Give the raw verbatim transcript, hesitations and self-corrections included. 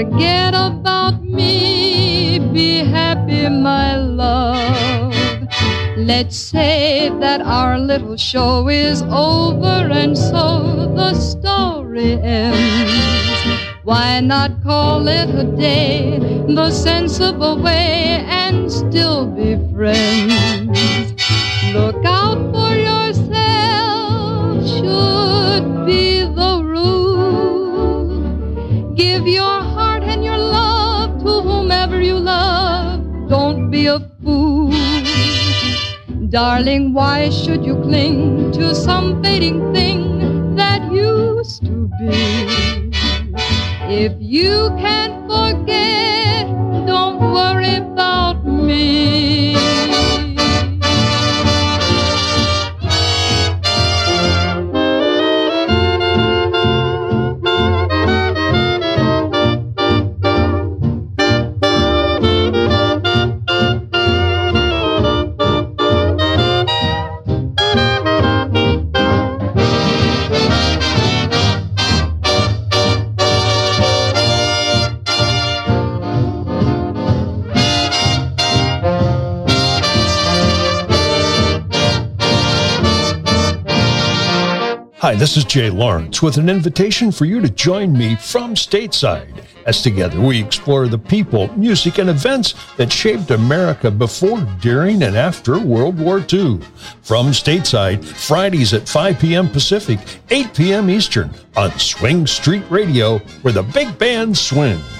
Forget about me, be happy, my love. Let's say that our little show is over and so the story ends. Why not call it a day, the sensible way, and still be friends? Look out for yourself, should be the rule. Give your heart and your love to whomever you love. Don't be a fool. Darling, why should you cling to some fading thing that used to be? If you can't forget, don't worry about me. Hi, this is Jay Lawrence with an invitation for you to join me from Stateside as together we explore the people, music, and events that shaped America before, during, and after World War Two. From Stateside, Fridays at five p.m. Pacific, eight p.m. Eastern on Swing Street Radio, where the big band swings.